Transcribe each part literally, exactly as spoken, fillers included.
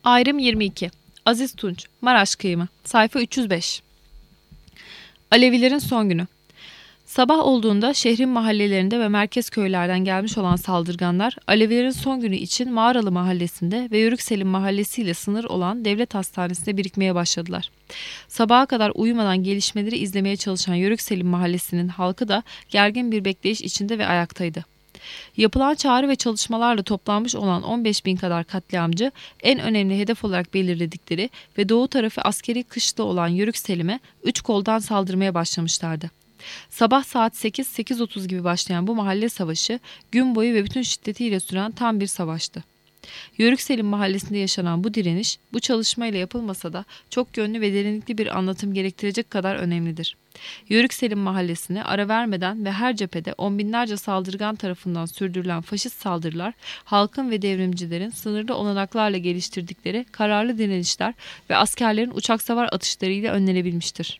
Ayrım yirmi iki. Aziz Tunç, Maraş Kıyımı, sayfa üç yüz beş. Alevilerin son günü. Sabah olduğunda şehrin mahallelerinde ve merkez köylerden gelmiş olan saldırganlar, Alevilerin son günü için Mağaralı Mahallesi'nde ve Yörük Selim Mahallesi ile sınır olan devlet hastanesinde birikmeye başladılar. Sabaha kadar uyumadan gelişmeleri izlemeye çalışan Yörük Selim Mahallesi'nin halkı da gergin bir bekleyiş içinde ve ayaktaydı. Yapılan çağrı ve çalışmalarla toplanmış olan on beş bin kadar katliamcı en önemli hedef olarak belirledikleri ve doğu tarafı askeri kışla olan Yörük Selim'e üç koldan saldırmaya başlamışlardı. Sabah saat sekiz sekiz otuz gibi başlayan bu mahalle savaşı gün boyu ve bütün şiddetiyle süren tam bir savaştı. Yörük Selim Mahallesi'nde yaşanan bu direniş, bu çalışmayla yapılmasa da çok yönlü ve derinlikli bir anlatım gerektirecek kadar önemlidir. Yörük Selim Mahallesi'ne ara vermeden ve her cephede on binlerce saldırgan tarafından sürdürülen faşist saldırılar, halkın ve devrimcilerin sınırlı olanaklarla geliştirdikleri kararlı direnişler ve askerlerin uçak savar atışlarıyla önlenebilmiştir.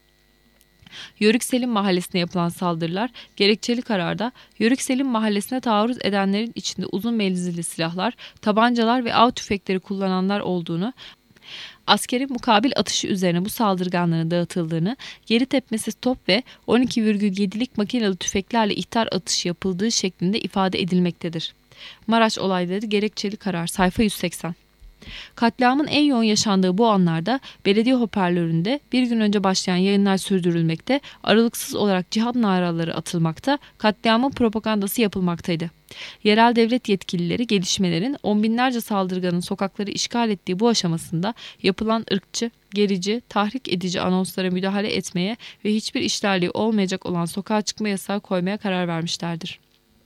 Yörük Selim Mahallesi'ne yapılan saldırılar, gerekçeli kararda Yörük Selim Mahallesi'ne taarruz edenlerin içinde uzun menzilli silahlar, tabancalar ve av tüfekleri kullananlar olduğunu, askerin mukabil atışı üzerine bu saldırganların dağıtıldığını, geri tepmesiz top ve on iki virgül yedilik makinalı tüfeklerle ihtar atışı yapıldığı şeklinde ifade edilmektedir. Maraş olayları gerekçeli karar, sayfa yüz seksen. Katliamın en yoğun yaşandığı bu anlarda belediye hoparlöründe bir gün önce başlayan yayınlar sürdürülmekte, aralıksız olarak cihat naraları atılmakta, katliamın propagandası yapılmaktaydı. Yerel devlet yetkilileri gelişmelerin on binlerce saldırganın sokakları işgal ettiği bu aşamasında yapılan ırkçı, gerici, tahrik edici anonslara müdahale etmeye ve hiçbir işlerliği olmayacak olan sokağa çıkma yasağı koymaya karar vermişlerdir.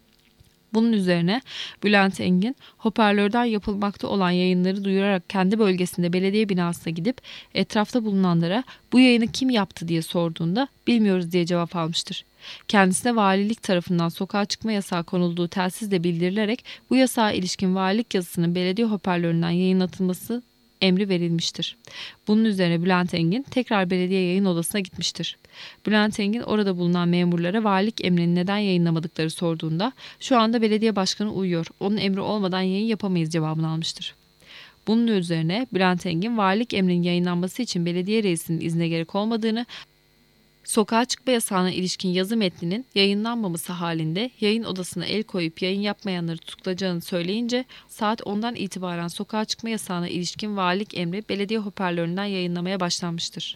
Bunun üzerine Bülent Engin hoparlörden yapılmakta olan yayınları duyurarak kendi bölgesinde belediye binasına gidip etrafta bulunanlara bu yayını kim yaptı diye sorduğunda bilmiyoruz diye cevap almıştır. Kendisine valilik tarafından sokağa çıkma yasağı konulduğu telsizle bildirilerek bu yasağa ilişkin valilik yazısının belediye hoparlöründen yayınlatılması emri verilmiştir. Bunun üzerine Bülent Engin tekrar belediye yayın odasına gitmiştir. Bülent Engin orada bulunan memurlara valilik emrini neden yayınlamadıkları sorduğunda şu anda belediye başkanı uyuyor, onun emri olmadan yayın yapamayız cevabını almıştır. Bunun üzerine Bülent Engin valilik emrinin yayınlanması için belediye reisinin iznine gerek olmadığını, sokağa çıkma yasağına ilişkin yazı metninin yayınlanmaması halinde yayın odasına el koyup yayın yapmayanları tutuklayacağını söyleyince saat ondan itibaren sokağa çıkma yasağına ilişkin valilik emri belediye hoparlöründen yayınlamaya başlanmıştır.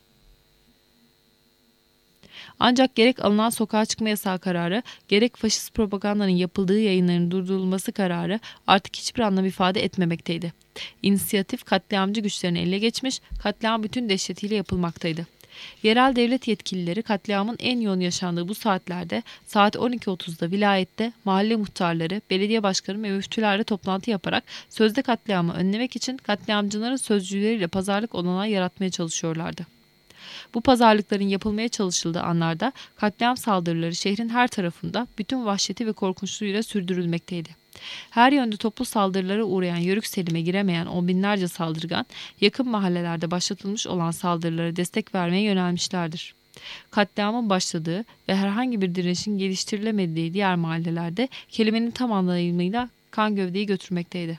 Ancak gerek alınan sokağa çıkma yasağı kararı, gerek faşist propagandanın yapıldığı yayınların durdurulması kararı artık hiçbir anlam ifade etmemekteydi. İnisiyatif katliamcı güçlerin eline geçmiş, katliam bütün dehşetiyle yapılmaktaydı. Yerel devlet yetkilileri katliamın en yoğun yaşandığı bu saatlerde saat on iki otuzda vilayette mahalle muhtarları, belediye başkanı ve müftülerle toplantı yaparak sözde katliamı önlemek için katliamcıların sözcüleriyle pazarlık olanağı yaratmaya çalışıyorlardı. Bu pazarlıkların yapılmaya çalışıldığı anlarda katliam saldırıları şehrin her tarafında bütün vahşeti ve korkunçluğuyla sürdürülmekteydi. Her yönde toplu saldırılara uğrayan Yörük Selim'e giremeyen on binlerce saldırgan, yakın mahallelerde başlatılmış olan saldırılara destek vermeye yönelmişlerdir. Katliamın başladığı ve herhangi bir direnişin geliştirilemediği diğer mahallelerde kelimenin tam anlamıyla kan gövdeyi götürmekteydi.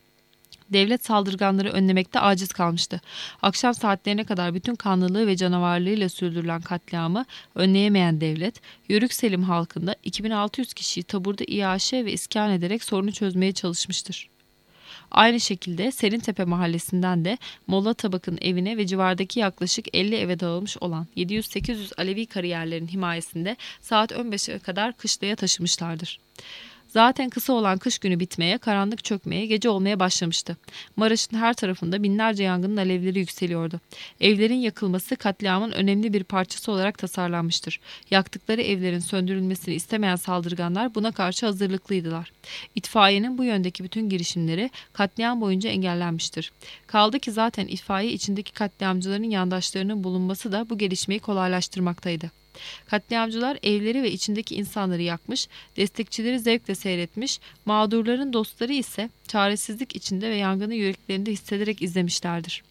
Devlet saldırganları önlemekte aciz kalmıştı. Akşam saatlerine kadar bütün kanlılığı ve canavarlığıyla sürdürülen katliamı önleyemeyen devlet, Yörük Selim halkında iki bin altı yüz kişiyi taburda iaşe ve iskan ederek sorunu çözmeye çalışmıştır. Aynı şekilde Serintepe mahallesinden de Molla Tabak'ın evine ve civardaki yaklaşık elli eve dağılmış olan yedi yüz sekiz yüz Alevi kariyerlerin himayesinde saat on beşe kadar kışlaya taşımışlardır. Zaten kısa olan kış günü bitmeye, karanlık çökmeye, gece olmaya başlamıştı. Maraş'ın her tarafında binlerce yangının alevleri yükseliyordu. Evlerin yakılması katliamın önemli bir parçası olarak tasarlanmıştır. Yaktıkları evlerin söndürülmesini istemeyen saldırganlar buna karşı hazırlıklıydılar. İtfaiyenin bu yöndeki bütün girişimleri katliam boyunca engellenmiştir. Kaldı ki zaten itfaiye içindeki katliamcıların yandaşlarının bulunması da bu gelişmeyi kolaylaştırmaktaydı. Katliamcılar evleri ve içindeki insanları yakmış, destekçileri zevkle seyretmiş, mağdurların dostları ise çaresizlik içinde ve yangını yüreklerinde hissederek izlemişlerdir.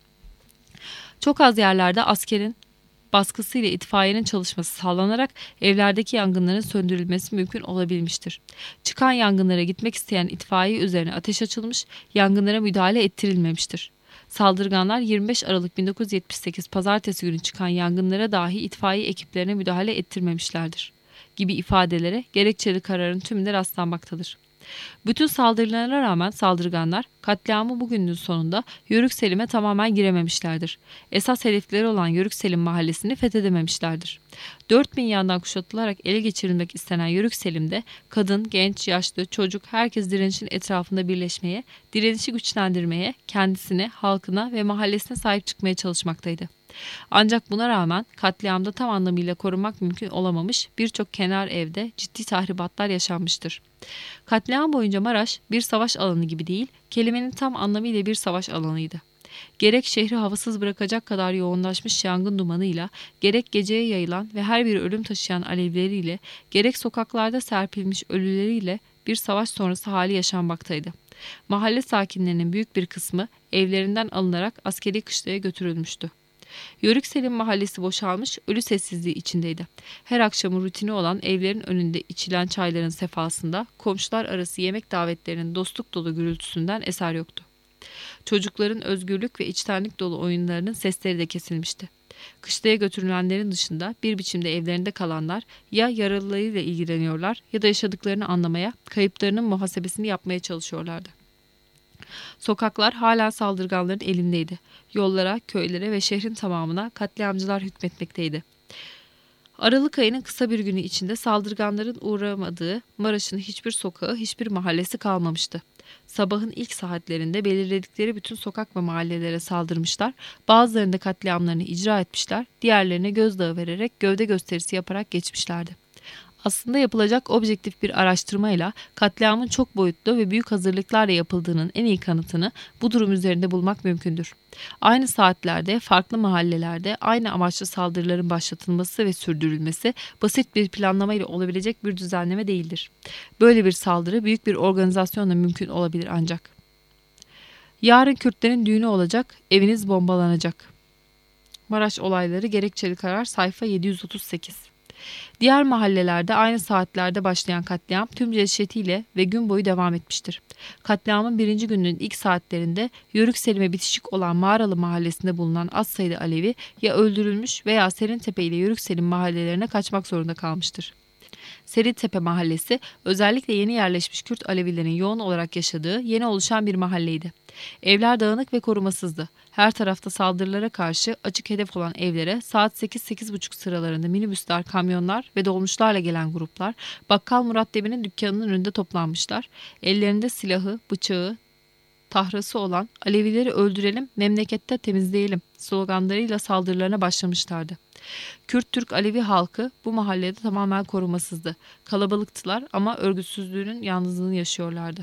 Çok az yerlerde askerin baskısıyla itfaiyenin çalışması sağlanarak evlerdeki yangınların söndürülmesi mümkün olabilmiştir. Çıkan yangınlara gitmek isteyen itfaiye üzerine ateş açılmış, yangınlara müdahale ettirilmemiştir. Saldırganlar yirmi beş Aralık bin dokuz yüz yetmiş sekiz Pazartesi günü çıkan yangınlara dahi itfaiye ekiplerine müdahale ettirmemişlerdir gibi ifadelere gerekçeli kararın tümünde rastlanmaktadır. Bütün saldırılara rağmen saldırganlar katliamı bugünün sonunda Yörük Selim'e tamamen girememişlerdir. Esas hedefleri olan Yörük Selim mahallesini fethedememişlerdir. dört bin yandan kuşatılarak ele geçirilmek istenen Yörük Selim'de kadın, genç, yaşlı, çocuk herkes direnişin etrafında birleşmeye, direnişi güçlendirmeye, kendisine, halkına ve mahallesine sahip çıkmaya çalışmaktaydı. Ancak buna rağmen katliamda tam anlamıyla korunmak mümkün olamamış, birçok kenar evde ciddi tahribatlar yaşanmıştır. Katliam boyunca Maraş bir savaş alanı gibi değil, kelimenin tam anlamıyla bir savaş alanıydı. Gerek şehri havasız bırakacak kadar yoğunlaşmış yangın dumanıyla, gerek geceye yayılan ve her biri ölüm taşıyan alevleriyle, gerek sokaklarda serpilmiş ölüleriyle bir savaş sonrası hali yaşanmaktaydı. Mahalle sakinlerinin büyük bir kısmı evlerinden alınarak askeri kışlaya götürülmüştü. Yörük Selim mahallesi boşalmış, ölü sessizliği içindeydi. Her akşamın rutini olan evlerin önünde içilen çayların sefasında, komşular arası yemek davetlerinin dostluk dolu gürültüsünden eser yoktu. Çocukların özgürlük ve içtenlik dolu oyunlarının sesleri de kesilmişti. Kışlaya götürülenlerin dışında bir biçimde evlerinde kalanlar ya yaralılarıyla ilgileniyorlar ya da yaşadıklarını anlamaya, kayıplarının muhasebesini yapmaya çalışıyorlardı. Sokaklar hala saldırganların elindeydi. Yollara, köylere ve şehrin tamamına katliamcılar hükmetmekteydi. Aralık ayının kısa bir günü içinde saldırganların uğramadığı Maraş'ın hiçbir sokağı, hiçbir mahallesi kalmamıştı. Sabahın ilk saatlerinde belirledikleri bütün sokak ve mahallelere saldırmışlar, bazılarında katliamlarını icra etmişler, diğerlerine gözdağı vererek gövde gösterisi yaparak geçmişlerdi. Aslında yapılacak objektif bir araştırmayla katliamın çok boyutlu ve büyük hazırlıklarla yapıldığının en iyi kanıtını bu durum üzerinde bulmak mümkündür. Aynı saatlerde, farklı mahallelerde aynı amaçlı saldırıların başlatılması ve sürdürülmesi basit bir planlama ile olabilecek bir düzenleme değildir. Böyle bir saldırı büyük bir organizasyonla mümkün olabilir ancak. Yarın Kürtlerin düğünü olacak, eviniz bombalanacak. Maraş olayları gerekçeli karar sayfa yedi yüz otuz sekiz. Diğer mahallelerde aynı saatlerde başlayan katliam tüm dehşetiyle ve gün boyu devam etmiştir. Katliamın birinci gününün ilk saatlerinde Yörük Selim'e bitişik olan Mağaralı mahallesinde bulunan az sayıda Alevi ya öldürülmüş veya Serintepe ile Yörük Selim mahallelerine kaçmak zorunda kalmıştır. Serintepe mahallesi özellikle yeni yerleşmiş Kürt Alevilerin yoğun olarak yaşadığı yeni oluşan bir mahalleydi. Evler dağınık ve korumasızdı. Her tarafta saldırılara karşı açık hedef olan evlere saat sekiz sekiz buçuk sıralarında minibüsler, kamyonlar ve dolmuşlarla gelen gruplar Bakkal Murat Demir'in dükkanının önünde toplanmışlar. Ellerinde silahı, bıçağı, tahrası olan Alevileri öldürelim, memlekette temizleyelim sloganlarıyla saldırılarına başlamışlardı. Kürt-Türk Alevi halkı bu mahallede tamamen korumasızdı. Kalabalıktılar ama örgütsüzlüğünün yalnızlığını yaşıyorlardı.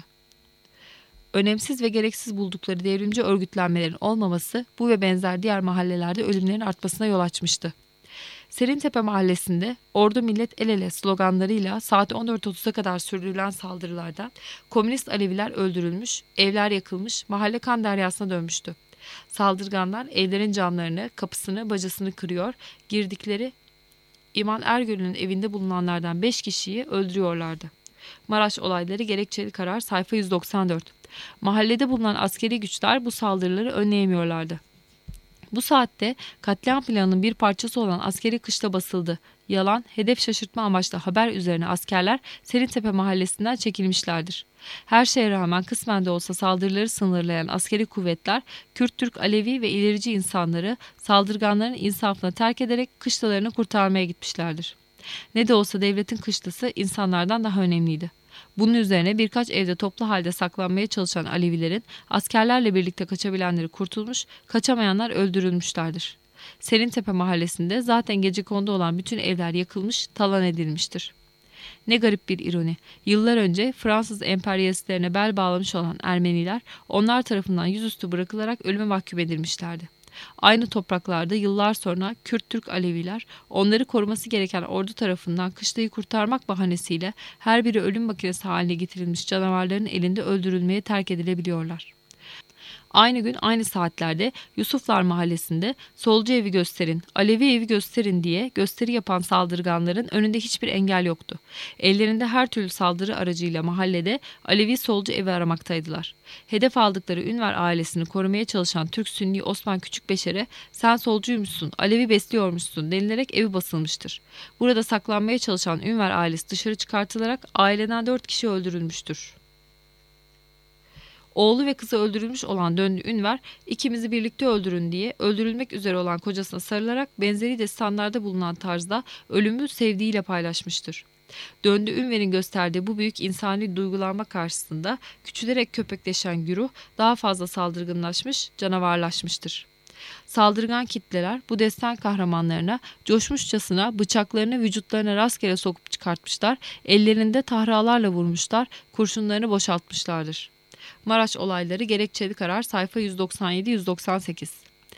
Önemsiz ve gereksiz buldukları devrimci örgütlenmelerin olmaması bu ve benzer diğer mahallelerde ölümlerin artmasına yol açmıştı. Serintepe mahallesinde ordu millet el ele sloganlarıyla saat on dört otuza kadar sürdürülen saldırılarda komünist Aleviler öldürülmüş, evler yakılmış, mahalle kan deryasına dönmüştü. Saldırganlar evlerin camlarını, kapısını, bacasını kırıyor, girdikleri İman Ergöl'ün evinde bulunanlardan beş kişiyi öldürüyorlardı. Maraş olayları gerekçeli karar sayfa yüz doksan dört. Mahallede bulunan askeri güçler bu saldırıları önleyemiyorlardı. Bu saatte katliam planının bir parçası olan askeri kışla basıldı. Yalan, hedef şaşırtma amaçlı haber üzerine askerler Serintepe mahallesinden çekilmişlerdir. Her şeye rağmen kısmen de olsa saldırıları sınırlayan askeri kuvvetler Kürt-Türk Alevi ve ilerici insanları saldırganların insafına terk ederek kışlalarını kurtarmaya gitmişlerdir. Ne de olsa devletin kışlası insanlardan daha önemliydi. Bunun üzerine birkaç evde toplu halde saklanmaya çalışan Alevilerin askerlerle birlikte kaçabilenleri kurtulmuş, kaçamayanlar öldürülmüşlerdir. Serintepe mahallesinde zaten gecekondu olan bütün evler yakılmış, talan edilmiştir. Ne garip bir ironi. Yıllar önce Fransız emperyalistlerine bel bağlamış olan Ermeniler onlar tarafından yüzüstü bırakılarak ölüme mahkum edilmişlerdi. Aynı topraklarda yıllar sonra Kürt-Türk Aleviler onları koruması gereken ordu tarafından kışlayı kurtarmak bahanesiyle her biri ölüm makinesi haline getirilmiş canavarların elinde öldürülmeye terk edilebiliyorlar. Aynı gün aynı saatlerde Yusuflar Mahallesi'nde solcu evi gösterin, Alevi evi gösterin diye gösteri yapan saldırganların önünde hiçbir engel yoktu. Ellerinde her türlü saldırı aracıyla mahallede Alevi solcu evi aramaktaydılar. Hedef aldıkları Ünver ailesini korumaya çalışan Türk Sünni Osman Küçükbeşer'e sen solcuymuşsun, Alevi besliyormuşsun denilerek evi basılmıştır. Burada saklanmaya çalışan Ünver ailesi dışarı çıkartılarak aileden dört kişi öldürülmüştür. Oğlu ve kızı öldürülmüş olan Döndü Ünver, ikimizi birlikte öldürün diye öldürülmek üzere olan kocasına sarılarak benzeri destanlarda bulunan tarzda ölümü sevdiğiyle paylaşmıştır. Döndü Ünver'in gösterdiği bu büyük insani duygulanma karşısında küçülerek köpekleşen güruh daha fazla saldırganlaşmış, canavarlaşmıştır. Saldırgan kitleler bu destan kahramanlarına coşmuşçasına bıçaklarını vücutlarına rastgele sokup çıkartmışlar, ellerinde tahralarla vurmuşlar, kurşunlarını boşaltmışlardır. Maraş olayları gerekçeli karar sayfa yüz doksan yedi yüz doksan sekiz.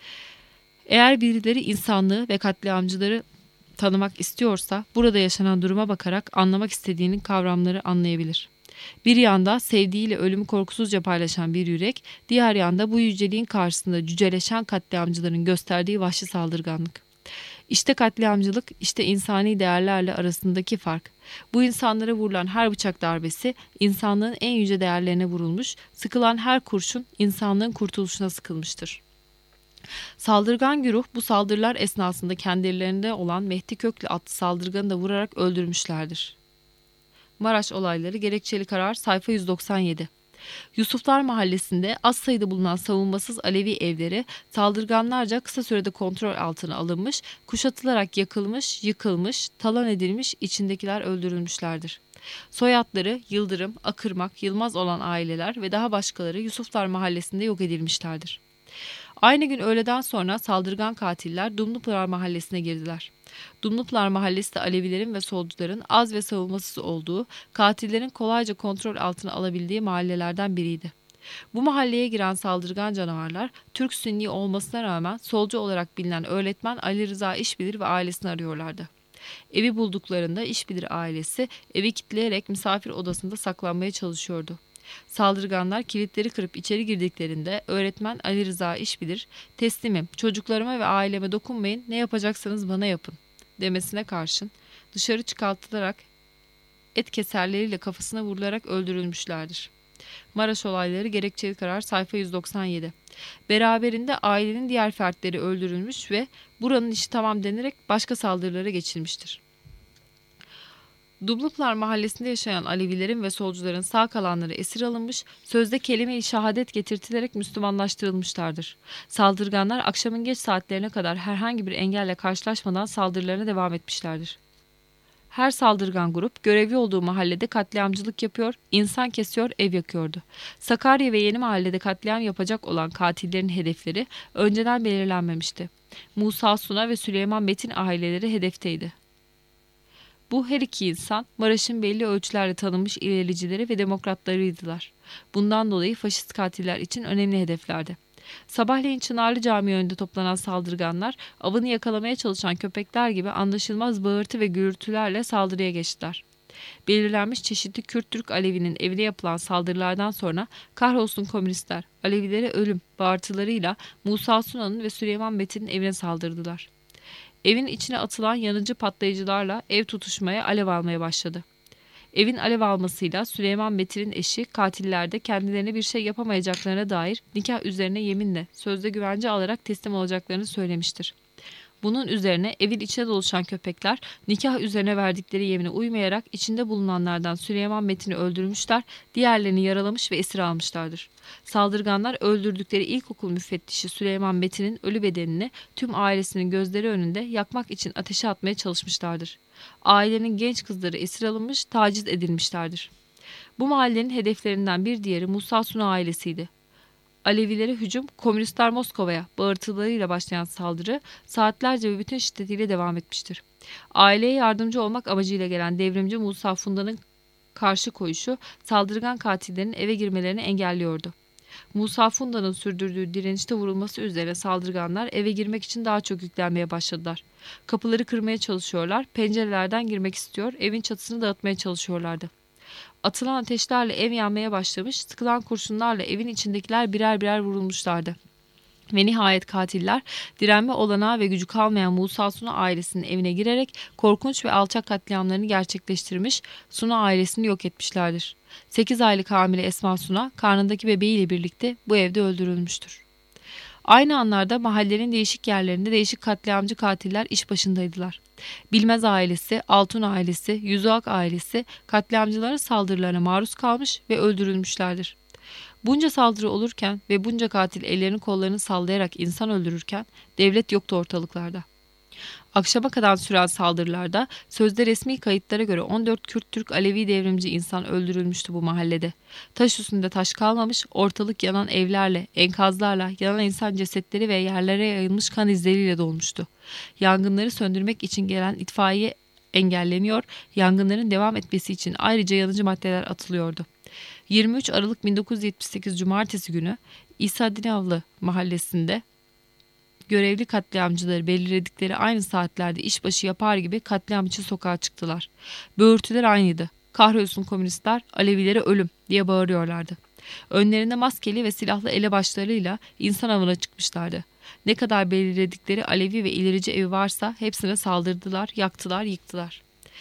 Eğer birileri insanlığı ve katliamcıları tanımak istiyorsa burada yaşanan duruma bakarak anlamak istediğinin kavramları anlayabilir. Bir yanda sevdiğiyle ölümü korkusuzca paylaşan bir yürek, diğer yanda bu yüceliğin karşısında cüceleşen katliamcıların gösterdiği vahşi saldırganlık. İşte katliamcılık, işte insani değerlerle arasındaki fark. Bu insanlara vurulan her bıçak darbesi insanlığın en yüce değerlerine vurulmuş, sıkılan her kurşun insanlığın kurtuluşuna sıkılmıştır. Saldırgan güruh bu saldırılar esnasında kendilerinde olan Mehdi Köklü adlı saldırganı da vurarak öldürmüşlerdir. Maraş olayları gerekçeli karar sayfa yüz doksan yedi. Yusuflar Mahallesi'nde az sayıda bulunan savunmasız Alevi evleri saldırganlarca kısa sürede kontrol altına alınmış, kuşatılarak yakılmış, yıkılmış, talan edilmiş, içindekiler öldürülmüşlerdir. Soyadları Yıldırım, Akırmak, Yılmaz olan aileler ve daha başkaları Yusuflar Mahallesi'nde yok edilmişlerdir. Aynı gün öğleden sonra saldırgan katiller Dumlupınar Mahallesi'ne girdiler. Dumlupınar Mahallesi de Alevilerin ve solcuların az ve savunmasız olduğu, katillerin kolayca kontrol altına alabildiği mahallelerden biriydi. Bu mahalleye giren saldırgan canavarlar, Türk Sünni olmasına rağmen solcu olarak bilinen öğretmen Ali Rıza İşbilir ve ailesini arıyorlardı. Evi bulduklarında İşbilir ailesi evi kilitleyerek misafir odasında saklanmaya çalışıyordu. Saldırganlar kilitleri kırıp içeri girdiklerinde öğretmen Ali Rıza İşbilir, teslimim, çocuklarıma ve aileme dokunmayın, ne yapacaksanız bana yapın demesine karşın dışarı çıkartılarak et keserleriyle kafasına vurularak öldürülmüşlerdir. Maraş olayları gerekçeli karar sayfa yüz doksan yedi. Beraberinde ailenin diğer fertleri öldürülmüş ve buranın işi tamam denerek başka saldırılara geçilmiştir. Dumlupınar Mahallesi'nde yaşayan Alevilerin ve solcuların sağ kalanları esir alınmış, sözde kelime-i şehadet getirtilerek Müslümanlaştırılmışlardır. Saldırganlar akşamın geç saatlerine kadar herhangi bir engelle karşılaşmadan saldırılarına devam etmişlerdir. Her saldırgan grup görevli olduğu mahallede katliamcılık yapıyor, insan kesiyor, ev yakıyordu. Sakarya ve Yeni Mahalle'de katliam yapacak olan katillerin hedefleri önceden belirlenmemişti. Musa Suna ve Süleyman Metin aileleri hedefteydi. Bu her iki insan Maraş'ın belli ölçülerle tanınmış ilericileri ve demokratlarıydılar. Bundan dolayı faşist katiller için önemli hedeflerdi. Sabahleyin Çınarlı Camii önünde toplanan saldırganlar avını yakalamaya çalışan köpekler gibi anlaşılmaz bağırtı ve gürültülerle saldırıya geçtiler. Belirlenmiş çeşitli Kürt-Türk Alevinin evine yapılan saldırılardan sonra kahrolsun komünistler, Alevilere ölüm bağırtılarıyla Musa Suna'nın ve Süleyman Metin'in evine saldırdılar. Evin içine atılan yanıcı patlayıcılarla ev tutuşmaya, alev almaya başladı. Evin alev almasıyla Süleyman Metin'in eşi katillerde kendilerine bir şey yapamayacaklarına dair nikah üzerine yeminle sözde güvence alarak teslim olacaklarını söylemiştir. Bunun üzerine evin içine doluşan köpekler nikah üzerine verdikleri yemine uymayarak içinde bulunanlardan Süleyman Metin'i öldürmüşler, diğerlerini yaralamış ve esir almışlardır. Saldırganlar öldürdükleri ilkokul müfettişi Süleyman Metin'in ölü bedenini tüm ailesinin gözleri önünde yakmak için ateşe atmaya çalışmışlardır. Ailenin genç kızları esir alınmış, taciz edilmişlerdir. Bu mahallenin hedeflerinden bir diğeri Musa Suna ailesiydi. Alevilere hücum, komünistler Moskova'ya bağırtılarıyla başlayan saldırı saatlerce ve bütün şiddetiyle devam etmiştir. Aileye yardımcı olmak amacıyla gelen devrimci Musa Funda'nın karşı koyuşu saldırgan katillerin eve girmelerini engelliyordu. Musa Funda'nın sürdürdüğü direnişte vurulması üzerine saldırganlar eve girmek için daha çok yüklenmeye başladılar. Kapıları kırmaya çalışıyorlar, pencerelerden girmek istiyor, evin çatısını dağıtmaya çalışıyorlardı. Atılan ateşlerle ev yanmaya başlamış, sıkılan kurşunlarla evin içindekiler birer birer vurulmuşlardı. Ve nihayet katiller direnme olanağı ve gücü kalmayan Musa Suna ailesinin evine girerek korkunç ve alçak katliamlarını gerçekleştirmiş, Suna ailesini yok etmişlerdir. sekiz aylık hamile Esma Suna karnındaki bebeğiyle birlikte bu evde öldürülmüştür. Aynı anlarda mahallenin değişik yerlerinde değişik katliamcı katiller iş başındaydılar. Bilmez ailesi, Altun ailesi, Yüzüak ailesi katliamcıların saldırılarına maruz kalmış ve öldürülmüşlerdir. Bunca saldırı olurken ve bunca katil ellerini kollarını sallayarak insan öldürürken devlet yoktu ortalıklarda. Akşama kadar süren saldırılarda sözde resmi kayıtlara göre on dört Kürt Türk Alevi devrimci insan öldürülmüştü bu mahallede. Taş üstünde taş kalmamış, ortalık yanan evlerle, enkazlarla, yanan insan cesetleri ve yerlere yayılmış kan izleriyle dolmuştu. Yangınları söndürmek için gelen itfaiye engelleniyor, yangınların devam etmesi için ayrıca yanıcı maddeler atılıyordu. yirmi üç Aralık bin dokuz yüz yetmiş sekiz Cumartesi günü İsa Dinavlı mahallesinde görevli katliamcıları belirledikleri aynı saatlerde işbaşı yapar gibi katliam için sokağa çıktılar. Böğürtüler aynıydı. Kahrolsun komünistler, Alevilere ölüm diye bağırıyorlardı. Önlerinde maskeli ve silahlı elebaşlarıyla insan avına çıkmışlardı. Ne kadar belirledikleri Alevi ve ilerici evi varsa hepsine saldırdılar, yaktılar, yıktılar.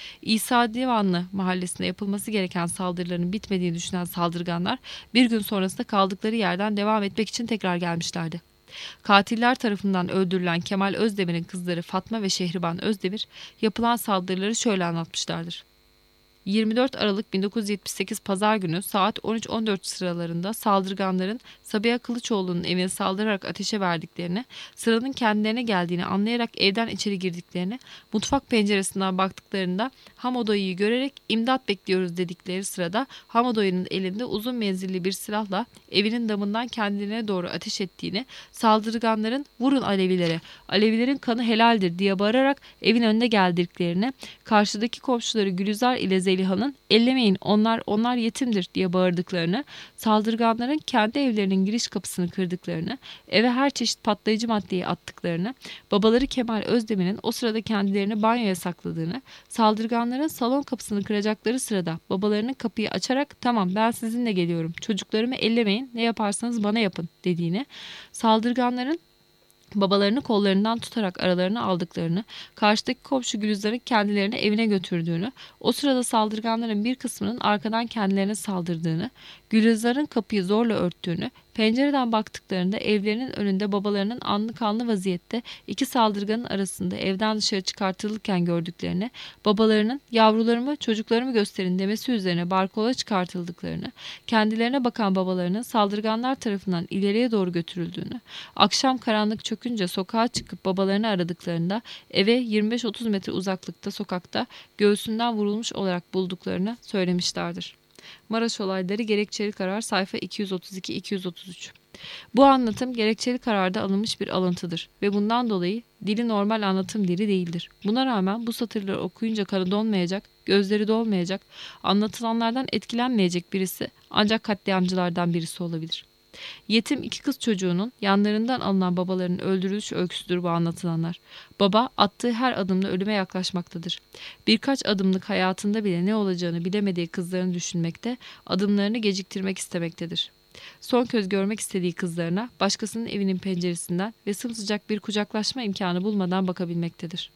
İsa Divanlı mahallesinde yapılması gereken saldırıların bitmediğini düşünen saldırganlar bir gün sonrasında kaldıkları yerden devam etmek için tekrar gelmişlerdi. Katiller tarafından öldürülen Kemal Özdemir'in kızları Fatma ve Şehriban Özdemir yapılan saldırıları şöyle anlatmışlardır. yirmi dört Aralık bin dokuz yüz yetmiş sekiz Pazar günü saat on üç on dört sıralarında saldırganların Sabiha Kılıçoğlu'nun evine saldırarak ateşe verdiklerini, sıranın kendilerine geldiğini anlayarak evden içeri girdiklerini, mutfak penceresinden baktıklarında Hamodoyu'yu görerek imdat bekliyoruz dedikleri sırada Hamodoyu'nun elinde uzun menzilli bir silahla evinin damından kendilerine doğru ateş ettiğini, saldırganların vurun Alevilere, Alevilerin kanı helaldir diye bağırarak evin önüne geldiklerini, karşıdaki komşuları Gülizar ile Zeliha'nın ellemeyin onlar onlar yetimdir diye bağırdıklarını, saldırganların kendi evlerinin giriş kapısını kırdıklarını, eve her çeşit patlayıcı maddeyi attıklarını, babaları Kemal Özdemir'in o sırada kendilerini banyoya sakladığını, saldırganların salon kapısını kıracakları sırada babalarının kapıyı açarak tamam ben sizinle geliyorum çocuklarımı ellemeyin ne yaparsanız bana yapın dediğini, saldırganların babalarını kollarından tutarak aralarına aldıklarını, karşıdaki komşu Gülizar'ın kendilerini evine götürdüğünü, o sırada saldırganların bir kısmının arkadan kendilerine saldırdığını, Gülizar'ın kapıyı zorla örttüğünü, pencereden baktıklarında evlerinin önünde babalarının anlı kanlı vaziyette iki saldırganın arasında evden dışarı çıkartılırken gördüklerini, babalarının yavrularımı çocuklarımı gösterin demesi üzerine balkona çıkartıldıklarını, kendilerine bakan babalarının saldırganlar tarafından ileriye doğru götürüldüğünü, akşam karanlık çökünce sokağa çıkıp babalarını aradıklarında eve yirmi beş otuz metre uzaklıkta sokakta göğsünden vurulmuş olarak bulduklarını söylemişlerdir. Maraş olayları gerekçeli karar sayfa iki yüz otuz iki iki yüz otuz üç. Bu anlatım gerekçeli kararda alınmış bir alıntıdır ve bundan dolayı dili normal anlatım dili değildir. Buna rağmen bu satırları okuyunca kanı donmayacak, gözleri dolmayacak, anlatılanlardan etkilenmeyecek birisi ancak katliamcılardan birisi olabilir. Yetim iki kız çocuğunun yanlarından alınan babalarının öldürülüş öyküsüdür bu anlatılanlar. Baba attığı her adımla ölüme yaklaşmaktadır. Birkaç adımlık hayatında bile ne olacağını bilemediği kızlarını düşünmekte, adımlarını geciktirmek istemektedir. Son kez görmek istediği kızlarına başkasının evinin penceresinden ve sımsıcak bir kucaklaşma imkanı bulmadan bakabilmektedir.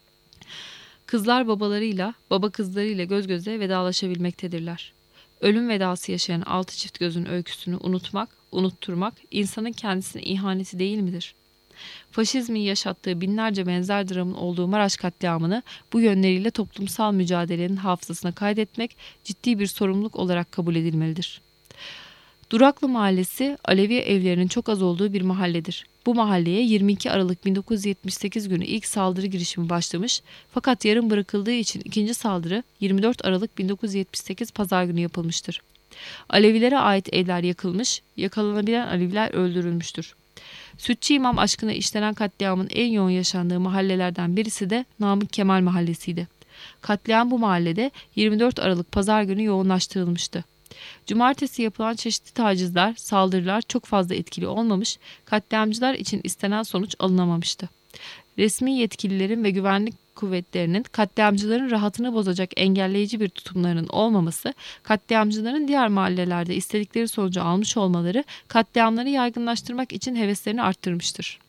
Kızlar babalarıyla, baba kızlarıyla göz göze vedalaşabilmektedirler. Ölüm vedası yaşayan altı çift gözün öyküsünü unutmak, unutturmak insanın kendisine ihaneti değil midir? Faşizmin yaşattığı binlerce benzer dramın olduğu Maraş katliamını bu yönleriyle toplumsal mücadelenin hafızasına kaydetmek ciddi bir sorumluluk olarak kabul edilmelidir. Duraklı Mahallesi, Alevi evlerinin çok az olduğu bir mahalledir. Bu mahalleye yirmi iki Aralık bin dokuz yüz yetmiş sekiz günü ilk saldırı girişimi başlamış fakat yarım bırakıldığı için ikinci saldırı yirmi dört Aralık bin dokuz yüz yetmiş sekiz Pazar günü yapılmıştır. Alevilere ait evler yakılmış, yakalanabilen Aleviler öldürülmüştür. Sütçü İmam aşkına işlenen katliamın en yoğun yaşandığı mahallelerden birisi de Namık Kemal Mahallesi'ydi. Katliam bu mahallede yirmi dört Aralık Pazar günü yoğunlaştırılmıştı. Cumartesi yapılan çeşitli tacizler, saldırılar çok fazla etkili olmamış, katliamcılar için istenen sonuç alınamamıştı. Resmi yetkililerin ve güvenlik kuvvetlerinin katliamcıların rahatını bozacak engelleyici bir tutumlarının olmaması, katliamcıların diğer mahallelerde istedikleri sonucu almış olmaları katliamları yaygınlaştırmak için heveslerini arttırmıştır.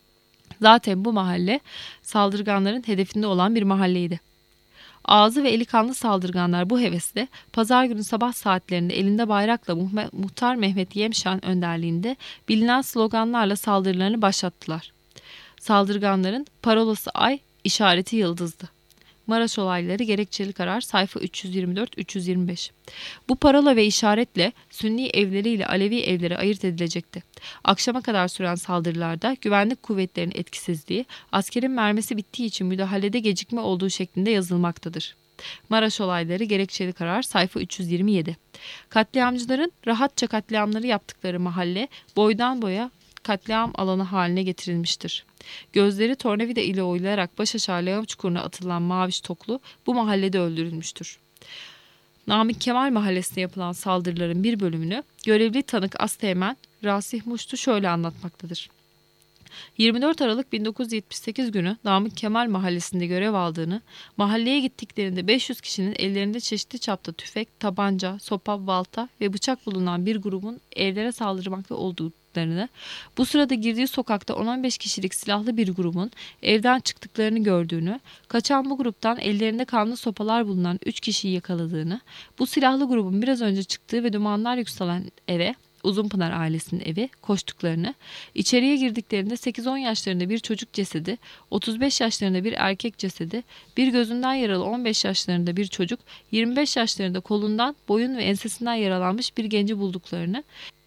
Zaten bu mahalle saldırganların hedefinde olan bir mahalleydi. Ağzı ve eli kanlı saldırganlar bu hevesle pazar günü sabah saatlerinde elinde bayrakla Muhme- Muhtar Mehmet Yemşan önderliğinde bilinen sloganlarla saldırılarını başlattılar. Saldırganların parolası ay, işareti yıldızdı. Maraş olayları gerekçeli karar sayfa üç yüz yirmi dört üç yüz yirmi beş. Bu parola ve işaretle Sünni evleriyle Alevi evleri ayırt edilecekti. Akşama kadar süren saldırılarda güvenlik kuvvetlerinin etkisizliği, askerin mermisi bittiği için müdahalede gecikme olduğu şeklinde yazılmaktadır. Maraş olayları gerekçeli karar sayfa üç yüz yirmi yedi. Katliamcıların rahatça katliamları yaptıkları mahalle boydan boya katliam alanı haline getirilmiştir. Gözleri tornavida ile oyularak baş aşağı lağım çukuruna atılan Maviş Toklu bu mahallede öldürülmüştür. Namık Kemal mahallesine yapılan saldırıların bir bölümünü görevli tanık Asteğmen Rasih Muştu şöyle anlatmaktadır. yirmi dört Aralık bin dokuz yüz yetmiş sekiz günü Namık Kemal mahallesinde görev aldığını, mahalleye gittiklerinde beş yüz kişinin ellerinde çeşitli çapta tüfek, tabanca, sopa, balta ve bıçak bulunan bir grubun evlere saldırmakta olduklarını, bu sırada girdiği sokakta on on beş kişilik silahlı bir grubun evden çıktıklarını gördüğünü, kaçan bu gruptan ellerinde kanlı sopalar bulunan üç kişiyi yakaladığını, bu silahlı grubun biraz önce çıktığı ve dumanlar yükselen eve, Uzunpınar ailesinin evi koştuklarını, içeriye girdiklerinde sekiz on yaşlarında bir çocuk cesedi, otuz beş yaşlarında bir erkek cesedi, bir gözünden yaralı on beş yaşlarında bir çocuk, yirmi beş yaşlarında kolundan, boyun ve ensesinden yaralanmış bir genci bulduklarını,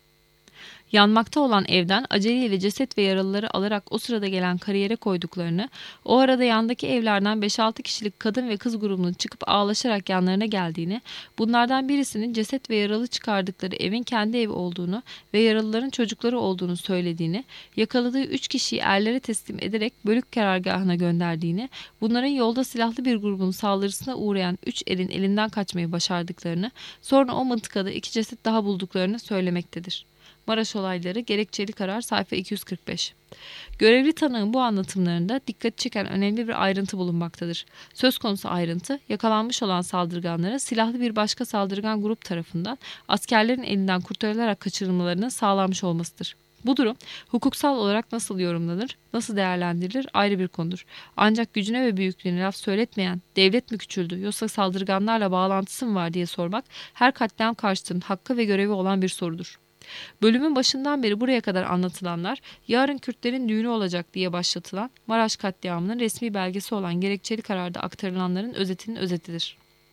yanmakta olan evden aceleyle ceset ve yaralıları alarak o sırada gelen kariyere koyduklarını, o arada yandaki evlerden beş altı kişilik kadın ve kız grubunun çıkıp ağlaşarak yanlarına geldiğini, bunlardan birisinin ceset ve yaralı çıkardıkları evin kendi evi olduğunu ve yaralıların çocukları olduğunu söylediğini, yakaladığı üç kişiyi erlere teslim ederek bölük karargahına gönderdiğini, bunların yolda silahlı bir grubun saldırısına uğrayan üç erin elinden kaçmayı başardıklarını, sonra o mıntıkada iki ceset daha bulduklarını söylemektedir. Maraş olayları gerekçeli karar sayfa iki yüz kırk beş. Görevli tanığın bu anlatımlarında dikkat çeken önemli bir ayrıntı bulunmaktadır. Söz konusu ayrıntı, yakalanmış olan saldırganların silahlı bir başka saldırgan grup tarafından askerlerin elinden kurtarılarak kaçırılmalarının sağlanmış olmasıdır. Bu durum hukuksal olarak nasıl yorumlanır, nasıl değerlendirilir ayrı bir konudur. Ancak gücüne ve büyüklüğüne laf söyletmeyen, devlet mi küçüldü yoksa saldırganlarla bağlantısı mı var diye sormak her katliam karşıtının hakkı ve görevi olan bir sorudur. Bölümün başından beri buraya kadar anlatılanlar, yarın Kürtlerin düğünü olacak diye başlatılan Maraş katliamının resmi belgesi olan gerekçeli kararda aktarılanların özetinin özetidir.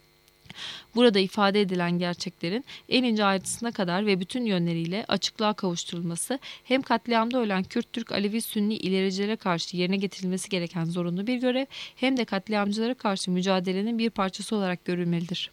Burada ifade edilen gerçeklerin en ince ayrıntısına kadar ve bütün yönleriyle açıklığa kavuşturulması, hem katliamda ölen Kürt, Türk, Alevi, Sünni ilericilere karşı yerine getirilmesi gereken zorunlu bir görev, hem de katliamcılara karşı mücadelenin bir parçası olarak görülmelidir.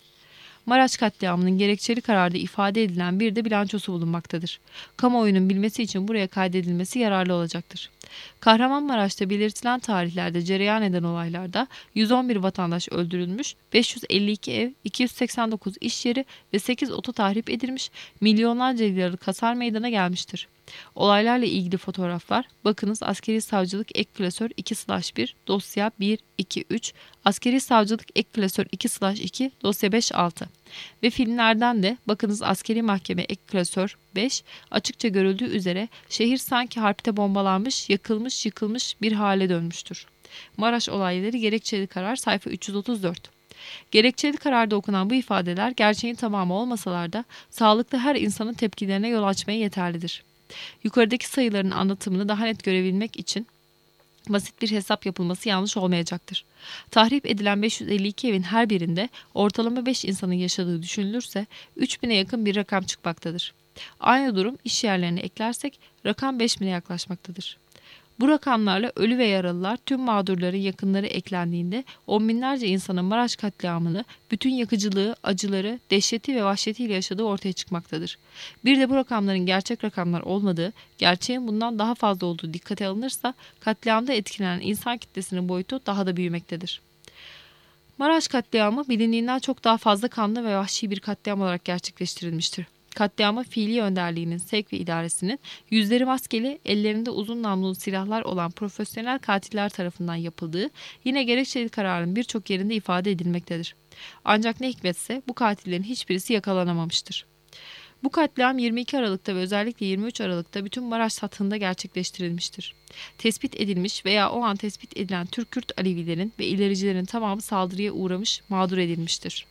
Maraş katliamının gerekçeli kararda ifade edilen bir de bilançosu bulunmaktadır. Kamuoyunun bilmesi için buraya kaydedilmesi yararlı olacaktır. Kahramanmaraş'ta belirtilen tarihlerde cereyan eden olaylarda yüz on bir vatandaş öldürülmüş, beş yüz elli iki ev, iki yüz seksen dokuz iş yeri ve sekiz oto tahrip edilmiş, milyonlarca liralık hasar meydana gelmiştir. Olaylarla ilgili fotoğraflar, bakınız Askeri Savcılık Ek Klasör iki slash bir, dosya bir, iki, üç, Askeri Savcılık Ek Klasör iki slash iki, dosya beş, altı ve filmlerden de bakınız Askeri Mahkeme Ek Klasör beş, açıkça görüldüğü üzere şehir sanki harpte bombalanmış, yakılmış, yıkılmış bir hale dönmüştür. Maraş olayları gerekçeli karar sayfa üç yüz otuz dört. Gerekçeli kararda okunan bu ifadeler gerçeğin tamamı olmasalar da sağlıklı her insanın tepkilerine yol açmaya yeterlidir. Yukarıdaki sayıların anlatımını daha net görebilmek için basit bir hesap yapılması yanlış olmayacaktır. Tahrip edilen beş yüz elli iki evin her birinde ortalama beş insanın yaşadığı düşünülürse üç bine yakın bir rakam çıkmaktadır. Aynı durum iş yerlerine eklersek rakam beş bine yaklaşmaktadır. Bu rakamlarla ölü ve yaralılar tüm mağdurların yakınları eklendiğinde on binlerce insanın Maraş katliamını bütün yakıcılığı, acıları, dehşeti ve vahşetiyle yaşadığı ortaya çıkmaktadır. Bir de bu rakamların gerçek rakamlar olmadığı, gerçeğin bundan daha fazla olduğu dikkate alınırsa katliamda etkilenen insan kitlesinin boyutu daha da büyümektedir. Maraş katliamı bilindiğinden çok daha fazla kanlı ve vahşi bir katliam olarak gerçekleştirilmiştir. katliama fiili önderliğinin sevk ve idaresinin yüzleri maskeli, ellerinde uzun namlulu silahlar olan profesyonel katiller tarafından yapıldığı yine gerekçeli kararın birçok yerinde ifade edilmektedir. Ancak ne hikmetse bu katillerin hiçbirisi yakalanamamıştır. Bu katliam yirmi iki Aralık'ta ve özellikle yirmi üç Aralık'ta bütün Maraş sathında gerçekleştirilmiştir. Tespit edilmiş veya o an tespit edilen Türk-Kürt Alevilerin ve ilericilerin tamamı saldırıya uğramış, mağdur edilmiştir.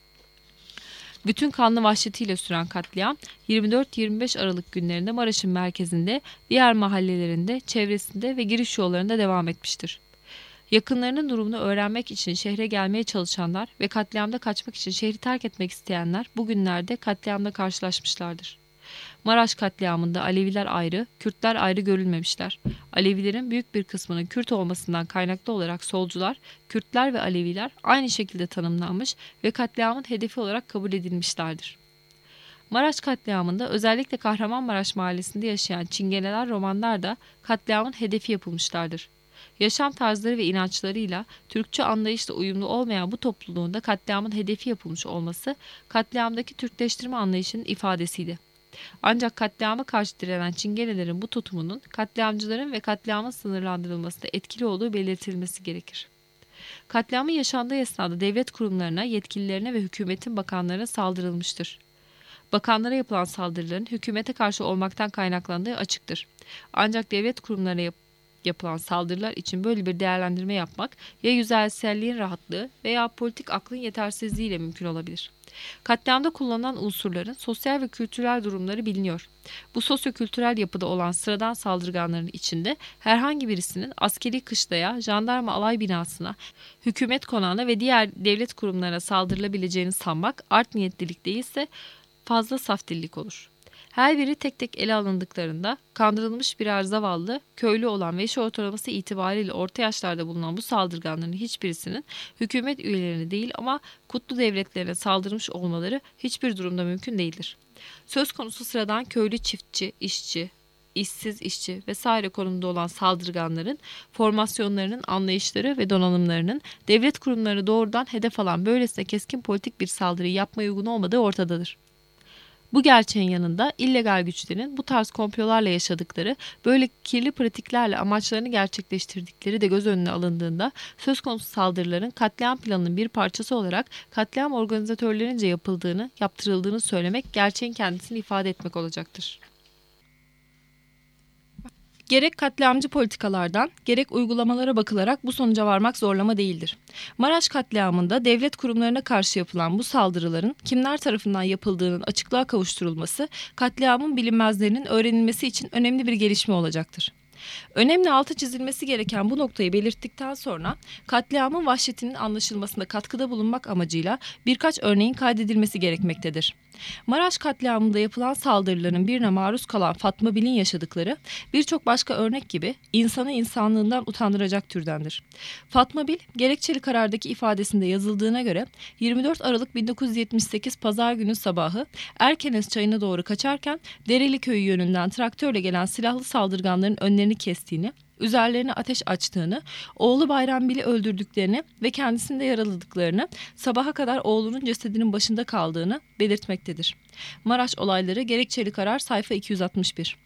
Bütün kanlı vahşetiyle süren katliam yirmi dört yirmi beş Aralık günlerinde Maraş'ın merkezinde, diğer mahallelerinde, çevresinde ve giriş yollarında devam etmiştir. Yakınlarının durumunu öğrenmek için şehre gelmeye çalışanlar ve katliamda kaçmak için şehri terk etmek isteyenler bugünlerde katliamda karşılaşmışlardır. Maraş katliamında Aleviler ayrı, Kürtler ayrı görülmemişler. Alevilerin büyük bir kısmının Kürt olmasından kaynaklı olarak solcular, Kürtler ve Aleviler aynı şekilde tanımlanmış ve katliamın hedefi olarak kabul edilmişlerdir. Maraş katliamında özellikle Kahramanmaraş mahallesinde yaşayan Çingeneler Romanlar da katliamın hedefi yapılmışlardır. Yaşam tarzları ve inançlarıyla Türkçe anlayışla uyumlu olmayan bu topluluğun da katliamın hedefi yapılmış olması katliamdaki Türkleştirme anlayışının ifadesiydi. Ancak katliama karşı direnen Çingenelerin bu tutumunun katliamcıların ve katliamın sınırlandırılmasında etkili olduğu belirtilmesi gerekir. Katliamın yaşandığı esnada devlet kurumlarına, yetkililerine ve hükümetin bakanlarına saldırılmıştır. Bakanlara yapılan saldırıların hükümete karşı olmaktan kaynaklandığı açıktır. Ancak devlet kurumlarına yap yapılan saldırılar için böyle bir değerlendirme yapmak ya yüzeyselliğin rahatlığı veya politik aklın yetersizliğiyle mümkün olabilir. Katliamda kullanılan unsurların sosyal ve kültürel durumları biliniyor. Bu sosyo-kültürel yapıda olan sıradan saldırganların içinde herhangi birisinin askeri kışlaya, jandarma alay binasına, hükümet konağına ve diğer devlet kurumlarına saldırılabileceğini sanmak art niyetlilik değilse fazla saftillik olur. Her biri tek tek ele alındıklarında kandırılmış birer zavallı, köylü olan ve yaş ortalaması itibariyle orta yaşlarda bulunan bu saldırganların hiçbirisinin hükümet üyelerini değil ama kutlu devletlerine saldırmış olmaları hiçbir durumda mümkün değildir. Söz konusu sıradan köylü çiftçi, işçi, işsiz işçi vesaire konumunda olan saldırganların formasyonlarının, anlayışları ve donanımlarının devlet kurumlarını doğrudan hedef alan böylesine keskin politik bir saldırıyı yapmaya uygun olmadığı ortadadır. Bu gerçeğin yanında illegal güçlerin bu tarz komplolarla yaşadıkları, böyle kirli pratiklerle amaçlarını gerçekleştirdikleri de göz önüne alındığında söz konusu saldırıların katliam planının bir parçası olarak katliam organizatörlerince yapıldığını, yaptırıldığını söylemek gerçeğin kendisini ifade etmek olacaktır. Gerek katliamcı politikalardan, gerek uygulamalara bakılarak bu sonuca varmak zorlama değildir. Maraş katliamında devlet kurumlarına karşı yapılan bu saldırıların kimler tarafından yapıldığının açıklığa kavuşturulması, katliamın bilinmezlerinin öğrenilmesi için önemli bir gelişme olacaktır. Önemli altı çizilmesi gereken bu noktayı belirttikten sonra katliamın vahşetinin anlaşılmasında katkıda bulunmak amacıyla birkaç örneğin kaydedilmesi gerekmektedir. Maraş katliamında yapılan saldırıların birine maruz kalan Fatma Bil'in yaşadıkları birçok başka örnek gibi insanı insanlığından utandıracak türdendir. Fatma Bil, gerekçeli karardaki ifadesinde yazıldığına göre yirmi dört Aralık bin dokuz yüz yetmiş sekiz Pazar günü sabahı Erkenes çayına doğru kaçarken Dereli köyü yönünden traktörle gelen silahlı saldırganların önlerini kestiğini, üzerlerine ateş açtığını, oğlu Bayram Bil'i öldürdüklerini ve kendisini de yaraladıklarını, sabaha kadar oğlunun cesedinin başında kaldığını belirtmektedir. Maraş olayları gerekçeli karar sayfa iki yüz altmış bir.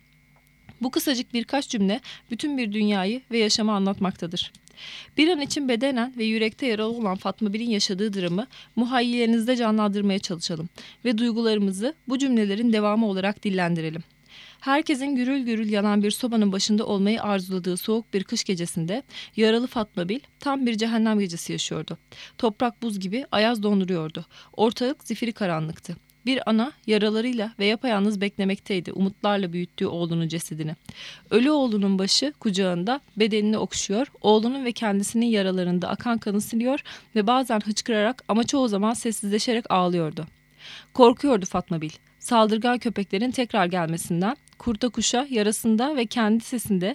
Bu kısacık birkaç cümle bütün bir dünyayı ve yaşamı anlatmaktadır. Bir an için bedenen ve yürekte yaralı olan Fatma Bil'in yaşadığı dramı muhayyilerinizde canlandırmaya çalışalım ve duygularımızı bu cümlelerin devamı olarak dillendirelim. Herkesin gürül gürül yanan bir sobanın başında olmayı arzuladığı soğuk bir kış gecesinde yaralı Fatma Bil tam bir cehennem gecesi yaşıyordu. Toprak buz gibi ayaz donduruyordu. Ortalık zifiri karanlıktı. Bir ana yaralarıyla ve yapayalnız beklemekteydi umutlarla büyüttüğü oğlunun cesedini. Ölü oğlunun başı kucağında bedenini okşuyor, oğlunun ve kendisinin yaralarında akan kanı siliyor ve bazen hıçkırarak ama çoğu zaman sessizleşerek ağlıyordu. Korkuyordu Fatma Bil. Saldırgan köpeklerin tekrar gelmesinden, kurta kuşa, yarasında ve kendi sesinde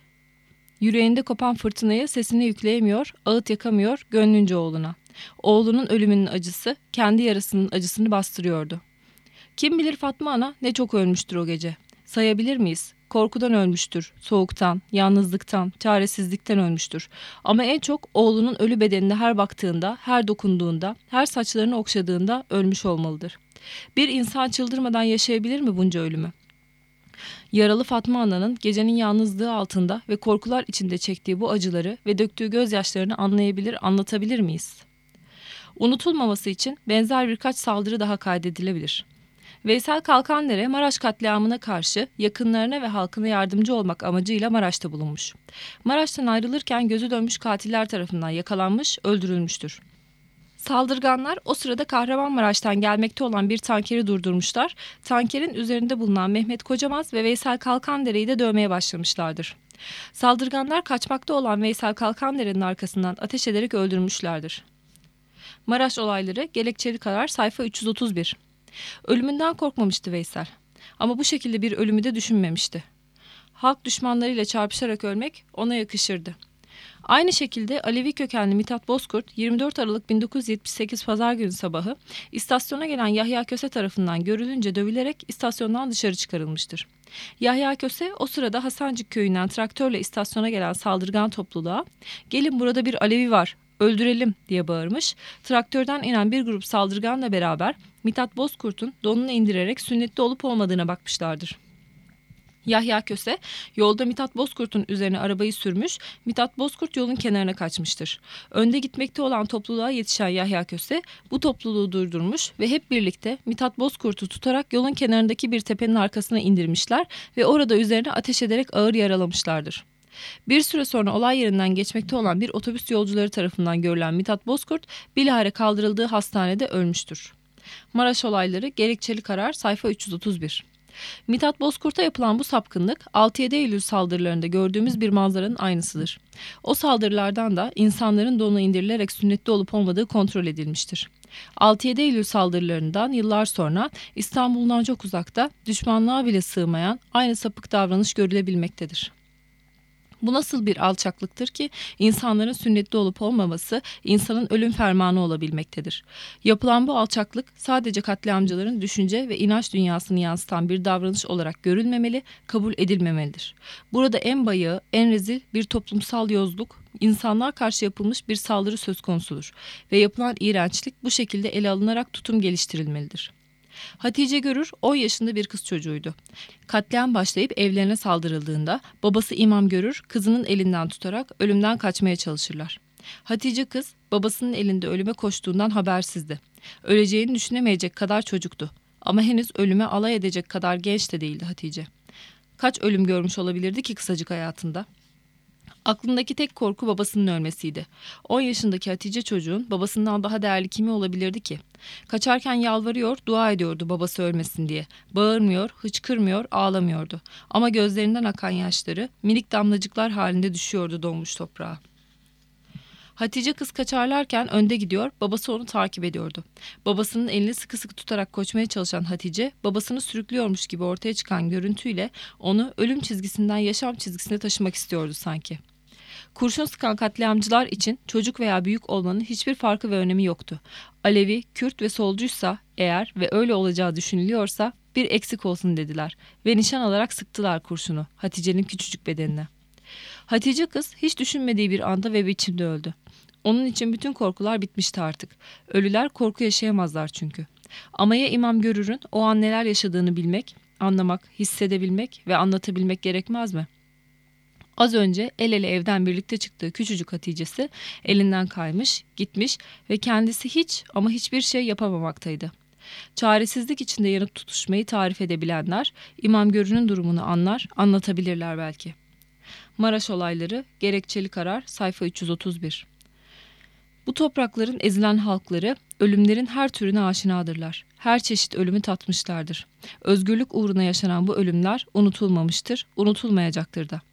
yüreğinde kopan fırtınaya sesini yükleyemiyor, ağıt yakamıyor gönlünce oğluna. Oğlunun ölümünün acısı, kendi yarasının acısını bastırıyordu. Kim bilir Fatma ana ne çok ölmüştür o gece. Sayabilir miyiz? Korkudan ölmüştür, soğuktan, yalnızlıktan, çaresizlikten ölmüştür. Ama en çok oğlunun ölü bedenine her baktığında, her dokunduğunda, her saçlarını okşadığında ölmüş olmalıdır. Bir insan çıldırmadan yaşayabilir mi bunca ölümü? Yaralı Fatma Ana'nın gecenin yalnızlığı altında ve korkular içinde çektiği bu acıları ve döktüğü gözyaşlarını anlayabilir, anlatabilir miyiz? Unutulmaması için benzer birkaç saldırı daha kaydedilebilir. Veysel Kalkandere, Maraş katliamına karşı yakınlarına ve halkına yardımcı olmak amacıyla Maraş'ta bulunmuş. Maraş'tan ayrılırken gözü dönmüş katiller tarafından yakalanmış, öldürülmüştür. Saldırganlar o sırada Kahramanmaraş'tan gelmekte olan bir tankeri durdurmuşlar. Tankerin üzerinde bulunan Mehmet Kocamaz ve Veysel Kalkandere'yi de dövmeye başlamışlardır. Saldırganlar kaçmakta olan Veysel Kalkandere'nin arkasından ateş ederek öldürmüşlerdir. Maraş olayları, gerekçeli karar, sayfa üç yüz otuz bir. Ölümünden korkmamıştı Veysel. Ama bu şekilde bir ölümü de düşünmemişti. Halk düşmanlarıyla çarpışarak ölmek ona yakışırdı. Aynı şekilde Alevi kökenli Mithat Bozkurt yirmi dört Aralık bin dokuz yüz yetmiş sekiz Pazar günü sabahı istasyona gelen Yahya Köse tarafından görülünce dövülerek istasyondan dışarı çıkarılmıştır. Yahya Köse o sırada Hasancık köyünden traktörle istasyona gelen saldırgan topluluğa "Gelin, burada bir Alevi var, öldürelim" diye bağırmış. Traktörden inen bir grup saldırganla beraber Mithat Bozkurt'un donunu indirerek sünnetli olup olmadığına bakmışlardır. Yahya Köse yolda Mithat Bozkurt'un üzerine arabayı sürmüş, Mithat Bozkurt yolun kenarına kaçmıştır. Önde gitmekte olan topluluğa yetişen Yahya Köse bu topluluğu durdurmuş ve hep birlikte Mithat Bozkurt'u tutarak yolun kenarındaki bir tepenin arkasına indirmişler ve orada üzerine ateş ederek ağır yaralamışlardır. Bir süre sonra olay yerinden geçmekte olan bir otobüs yolcuları tarafından görülen Mithat Bozkurt bilahare kaldırıldığı hastanede ölmüştür. Maraş olayları, gerekçeli karar, sayfa üç yüz otuz bir. Mithat Bozkurt'a yapılan bu sapkınlık altı yedi Eylül saldırılarında gördüğümüz bir manzaranın aynısıdır. O saldırılardan da insanların donuna indirilerek sünnetli olup olmadığı kontrol edilmiştir. altı yedi Eylül saldırılarından yıllar sonra İstanbul'dan çok uzakta, düşmanlığa bile sığmayan aynı sapık davranış görülebilmektedir. Bu nasıl bir alçaklıktır ki insanların sünnetli olup olmaması insanın ölüm fermanı olabilmektedir. Yapılan bu alçaklık sadece katliamcıların düşünce ve inanç dünyasını yansıtan bir davranış olarak görülmemeli, kabul edilmemelidir. Burada en bayağı, en rezil bir toplumsal yozluk, insanlığa karşı yapılmış bir saldırı söz konusudur ve yapılan iğrençlik bu şekilde ele alınarak tutum geliştirilmelidir. Hatice Görür on yaşında bir kız çocuğuydu. Katliam başlayıp evlerine saldırıldığında babası İmam Görür kızının elinden tutarak ölümden kaçmaya çalışırlar. Hatice kız babasının elinde ölüme koştuğundan habersizdi. Öleceğini düşünemeyecek kadar çocuktu. Ama henüz ölüme alay edecek kadar genç de değildi Hatice. Kaç ölüm görmüş olabilirdi ki kısacık hayatında? Aklındaki tek korku babasının ölmesiydi. on yaşındaki Hatice çocuğun babasından daha değerli kimi olabilirdi ki? Kaçarken yalvarıyor, dua ediyordu babası ölmesin diye. Bağırmıyor, hıçkırmıyor, ağlamıyordu. Ama gözlerinden akan yaşları minik damlacıklar halinde düşüyordu donmuş toprağa. Hatice kız kaçarlarken önde gidiyor, babası onu takip ediyordu. Babasının elini sıkı sıkı tutarak koşmaya çalışan Hatice, babasını sürüklüyormuş gibi ortaya çıkan görüntüyle onu ölüm çizgisinden yaşam çizgisine taşımak istiyordu sanki. Kurşun sıkan katliamcılar için çocuk veya büyük olmanın hiçbir farkı ve önemi yoktu. Alevi, Kürt ve solcuysa eğer ve öyle olacağı düşünülüyorsa bir eksik olsun dediler ve nişan alarak sıktılar kurşunu Hatice'nin küçücük bedenine. Hatice kız hiç düşünmediği bir anda ve biçimde öldü. Onun için bütün korkular bitmişti artık. Ölüler korku yaşayamazlar çünkü. Ama ya İmam Görür'ün o an neler yaşadığını bilmek, anlamak, hissedebilmek ve anlatabilmek gerekmez mi? Az önce el ele evden birlikte çıktığı küçücük Hatice'si elinden kaymış, gitmiş ve kendisi hiç ama hiçbir şey yapamamaktaydı. Çaresizlik içinde yanıp tutuşmayı tarif edebilenler, İmam Görür'ün durumunu anlar, anlatabilirler belki. Maraş olayları, gerekçeli karar, sayfa üç yüz otuz bir. Bu toprakların ezilen halkları ölümlerin her türüne aşinadırlar. Her çeşit ölümü tatmışlardır. Özgürlük uğruna yaşanan bu ölümler unutulmamıştır, unutulmayacaktır da.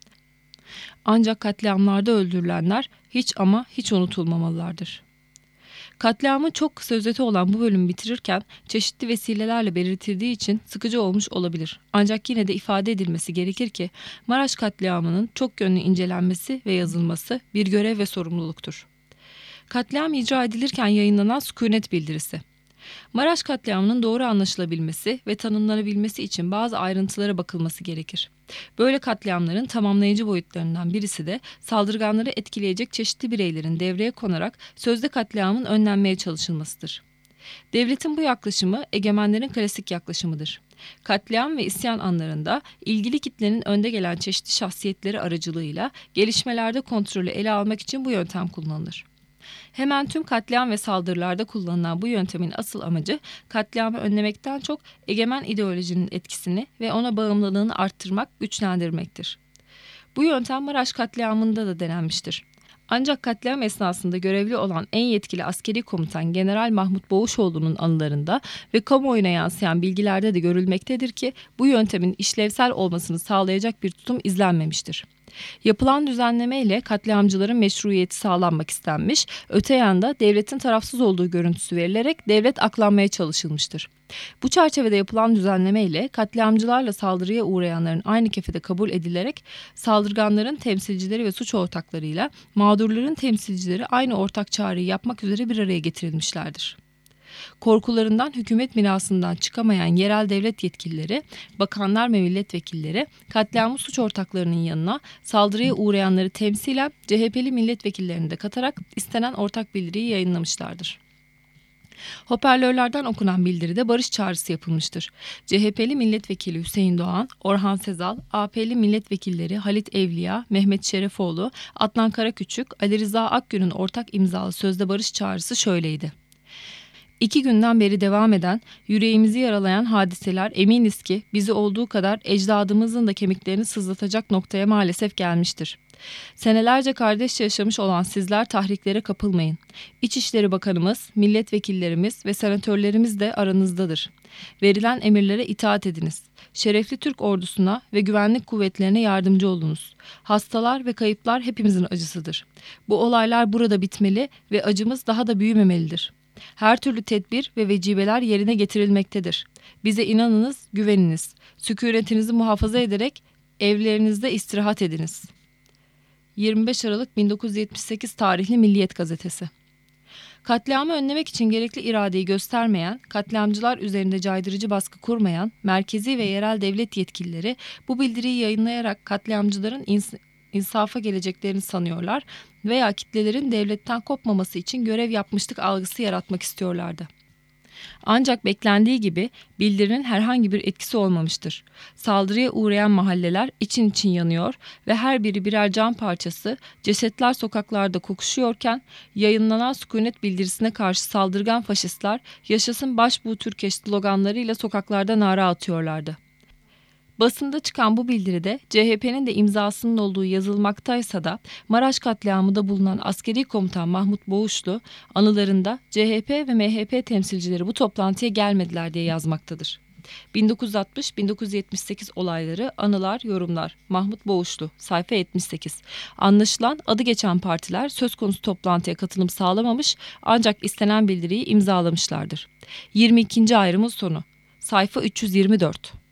Ancak katliamlarda öldürülenler hiç ama hiç unutulmamalılardır. Katliamın çok kısa özeti olan bu bölümü bitirirken çeşitli vesilelerle belirtildiği için sıkıcı olmuş olabilir. Ancak yine de ifade edilmesi gerekir ki Maraş katliamının çok yönlü incelenmesi ve yazılması bir görev ve sorumluluktur. Katliam icra edilirken yayınlanan sükunet bildirisi. Maraş katliamının doğru anlaşılabilmesi ve tanımlanabilmesi için bazı ayrıntılara bakılması gerekir. Böyle katliamların tamamlayıcı boyutlarından birisi de saldırganları etkileyecek çeşitli bireylerin devreye konarak sözde katliamın önlenmeye çalışılmasıdır. Devletin bu yaklaşımı egemenlerin klasik yaklaşımıdır. Katliam ve isyan anlarında ilgili kitlenin önde gelen çeşitli şahsiyetleri aracılığıyla gelişmelerde kontrolü ele almak için bu yöntem kullanılır. Hemen tüm katliam ve saldırılarda kullanılan bu yöntemin asıl amacı katliamı önlemekten çok egemen ideolojinin etkisini ve ona bağımlılığını arttırmak, güçlendirmektir. Bu yöntem Maraş katliamında da denenmiştir. Ancak katliam esnasında görevli olan en yetkili askeri komutan General Mahmut Boğuşoğlu'nun anılarında ve kamuoyuna yansıyan bilgilerde de görülmektedir ki bu yöntemin işlevsel olmasını sağlayacak bir tutum izlenmemiştir. Yapılan düzenleme ile katliamcıların meşruiyeti sağlanmak istenmiş, öte yanda devletin tarafsız olduğu görüntüsü verilerek devlet aklanmaya çalışılmıştır. Bu çerçevede yapılan düzenleme ile katliamcılarla saldırıya uğrayanların aynı kefede kabul edilerek saldırganların temsilcileri ve suç ortaklarıyla mağdurların temsilcileri aynı ortak çağrıyı yapmak üzere bir araya getirilmişlerdir. Korkularından hükümet binasından çıkamayan yerel devlet yetkilileri, bakanlar ve milletvekilleri katliamı suç ortaklarının yanına saldırıya uğrayanları temsilen C H P'li milletvekillerini de katarak istenen ortak bildiriyi yayınlamışlardır. Hoparlörlerden okunan bildiride barış çağrısı yapılmıştır. C H P'li milletvekili Hüseyin Doğan, Orhan Sezal, A P'li milletvekilleri Halit Evliya, Mehmet Şerefoğlu, Adnan Karaküçük, Ali Rıza Akgün'ün ortak imzalı sözde barış çağrısı şöyleydi. İki günden beri devam eden, yüreğimizi yaralayan hadiseler eminiz ki bizi olduğu kadar ecdadımızın da kemiklerini sızlatacak noktaya maalesef gelmiştir. Senelerce kardeşçe yaşamış olan sizler tahriklere kapılmayın. İçişleri Bakanımız, milletvekillerimiz ve senatörlerimiz de aranızdadır. Verilen emirlere itaat ediniz. Şerefli Türk ordusuna ve güvenlik kuvvetlerine yardımcı olunuz. Hastalar ve kayıplar hepimizin acısıdır. Bu olaylar burada bitmeli ve acımız daha da büyümemelidir. Her türlü tedbir ve vecibeler yerine getirilmektedir. Bize inanınız, güveniniz. Sükunetinizi muhafaza ederek evlerinizde istirahat ediniz. yirmi beş Aralık bin dokuz yüz yetmiş sekiz tarihli Milliyet Gazetesi. Katliamı önlemek için gerekli iradeyi göstermeyen, katliamcılar üzerinde caydırıcı baskı kurmayan merkezi ve yerel devlet yetkilileri bu bildiriyi yayınlayarak katliamcıların ins- insafa geleceklerini sanıyorlar veya kitlelerin devletten kopmaması için görev yapmışlık algısı yaratmak istiyorlardı. Ancak beklendiği gibi bildirinin herhangi bir etkisi olmamıştır. Saldırıya uğrayan mahalleler için için yanıyor ve her biri birer can parçası, cesetler sokaklarda kokuşuyorken yayınlanan sükunet bildirisine karşı saldırgan faşistler yaşasın başbuğ Türkeş sloganlarıyla sokaklarda nara atıyorlardı. Basında çıkan bu bildiride C H P'nin de imzasının olduğu yazılmaktaysa da Maraş katliamında bulunan askeri komutan Mahmut Boğuşlu anılarında C H P ve M H P temsilcileri bu toplantıya gelmediler diye yazmaktadır. bin dokuz yüz altmış bin dokuz yüz yetmiş sekiz olayları, anılar, yorumlar. Mahmut Boğuşlu, sayfa yetmiş sekiz. Anlaşılan adı geçen partiler söz konusu toplantıya katılım sağlamamış ancak istenen bildiriyi imzalamışlardır. yirmi ikinci ayrımın sonu. Sayfa üç yüz yirmi dört.